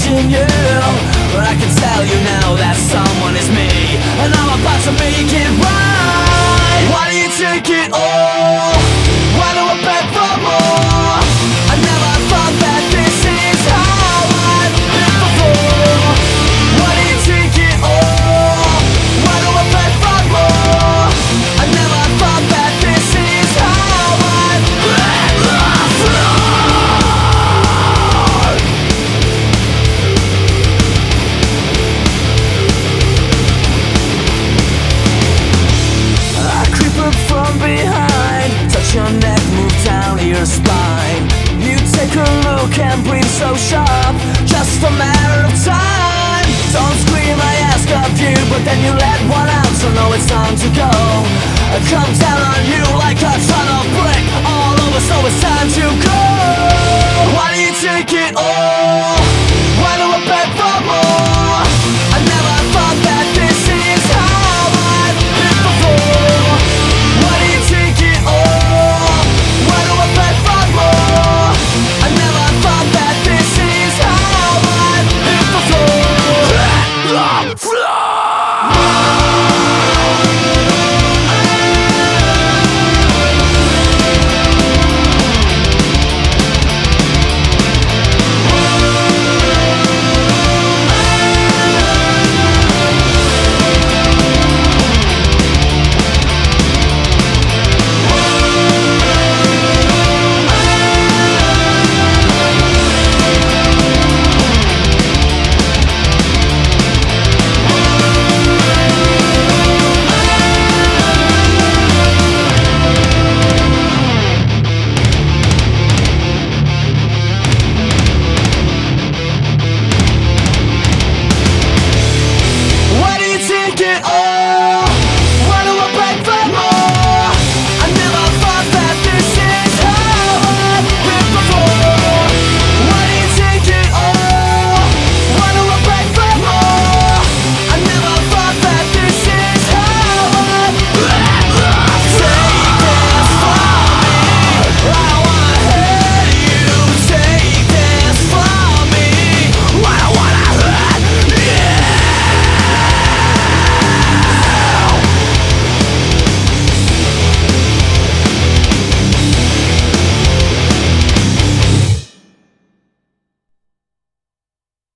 watching you, but I can tell you now that someone is me, and I'm about to make it right. Why do you take it all? Why do I beg for more? I never thought that this is how I've been before. Why do you take it all? Why do I beg for more? I never thought that this is how I've been before. I creep up from behind, touch your neck, move down to your spine. You take a look and breathe so sharp, just a matter of time. Don't scream, I ask of you, but then you let one out, so know it's time to go. I come down on you like a ton of brick, all over, so it's time to go. Why do you take it all?